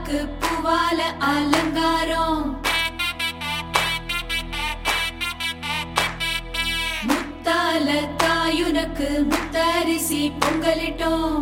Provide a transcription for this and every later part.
உனக்கு பூவால அலங்காரம் முத்தால தாயுனக்கு முத்தரிசி பொங்கலிட்டோம்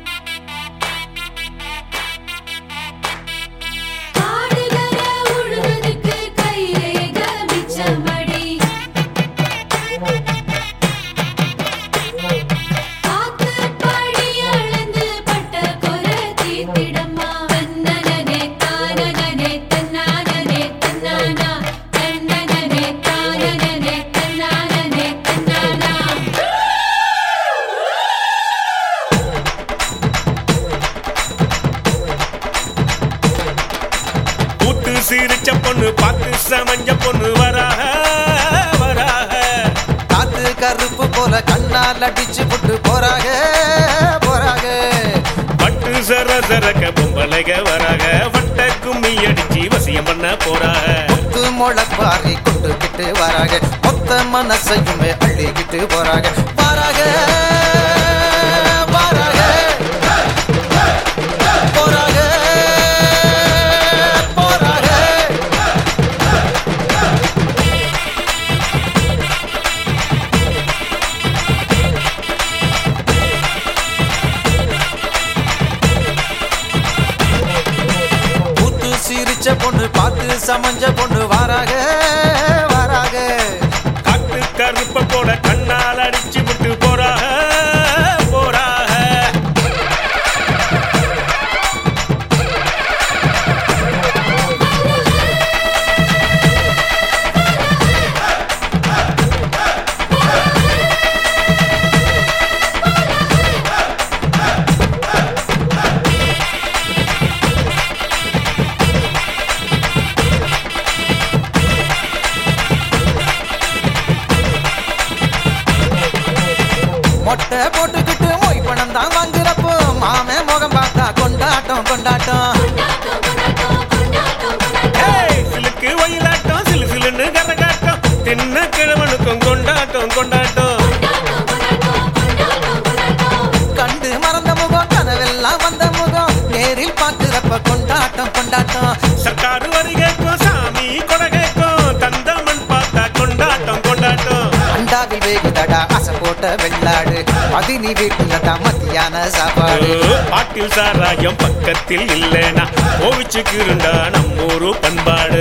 சிரிச்ச பொண்ணு பார்த்து சமஞ்ச பொண்ணு வராக வராக காத்து கருப்பு போல கண்ணால் அடிச்சு புட்டு போறாக போறாக பட்டு சர சரக்க பொம்பளைக வராக வட்ட கும்மி அடிச்சு வசியம் பண்ண போறாக முத்து முளப்பாரி கொண்டுகிட்டு வராக மொத்த மனசையுமே அள்ளிக்கிட்டு போறாக வராக வராக போறாக சிரிச்ச பொண்ணு பார்த்து சமஞ்ச பொண்ணு வராக வராக காத்து கருப்ப போல கண்ணால் அடிச்சு விட்டு போறாக போறாக மொட்டை போட்டுக்கிட்டு மொய் பணம் தான் வாங்குறப்போ மாமே முகம் பார்த்தா கொண்டாட்டம் கொண்டாட்டம் சிலுக்கு ஒயிலாட்டம் சிலு சிலுன்னு கரகாட்டம் தின்ன கிழவனுக்கும் கொண்டாட்டம் கொண்டாட்டம் கண்டு மறந்த முகம் கனவெல்லாம் வந்த முகம் நேரில் பார்க்கிறப்ப கொண்டாட்டம் கொண்டாட்டம் சர்க்காரு வரி கேட்கும் சாமி கொடை கேட்கும் தந்தமன் பார்த்தா கொண்டாட்டம் கொண்டாட்டம் அண்டாவில் வேகுதடா அசை போட்ட வெள்ளாடு பதினி வீட்டுல தான் மத்தியான சாப்பாடு பாட்டில் சாராயம் பக்கத்தில் இல்லைனா கோவிச்சுக்கு இருந்தா நம்மூரு பண்பாடு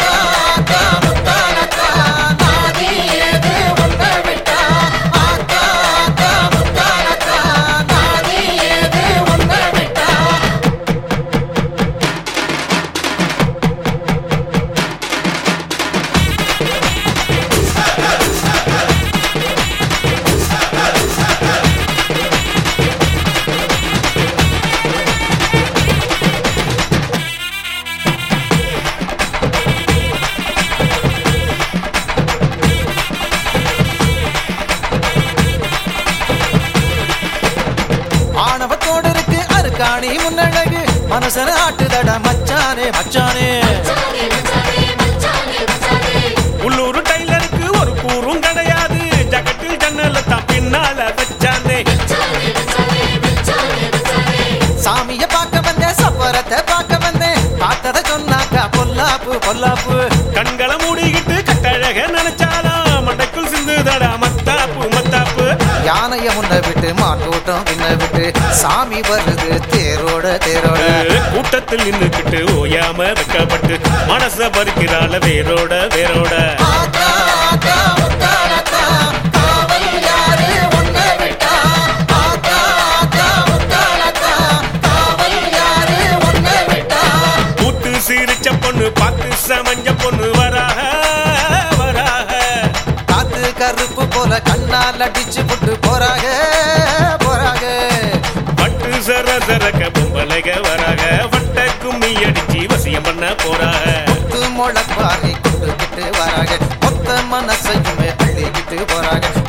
ஆணவத்தோடு இருக்கு அருக்காணி முன்னழகு மனசன ஆட்டுதடா மச்சானே மச்சானே உள்ளூர் டைலருக்கு ஒரு கூறும் கிடையாது ஜகத்தில் ஜன்னல தான் பின்னால வச்சானே சாமிய பார்க்க வந்தேன் சப்பரத்தை பார்க்க வந்தேன் பார்த்தத சொன்னாக்கா பொல்லாப்பு பொல்லாப்பு கண்களை மூடிக்கிட்டு கட்டழக நினைச்சாலும் மண்டைக்குள் சிந்துதடா மத்தாப்பு மத்தாப்பு யானைய முன்ன விட்டு மாட்டோட்டம் பின்ன விட்டு சாமி வருது தேரோட தேரோட கூட்டத்தில் நின்றுக்கிட்டு ஓயாம வைக்கப்பட்டு மனச பறிக்கிறாள வேரோட வேரோட கூத்து சிரிச்ச பொண்ணு பார்த்து சமஞ்ச பொண்ணு வராக வராக காத்து கருப்பு போல கண்ணால் அடிச்சு புட்டு போறாக போறாக பட்டு சர சரக்க பொம்பளைக வராக வட்ட கும்மி அடிச்சு வசியம் பண்ண போறாக முத்து முளப்பாரி கொண்டுகிட்டு வராக மொத்த மனசையுமே அள்ளிக்கிட்டு போறாக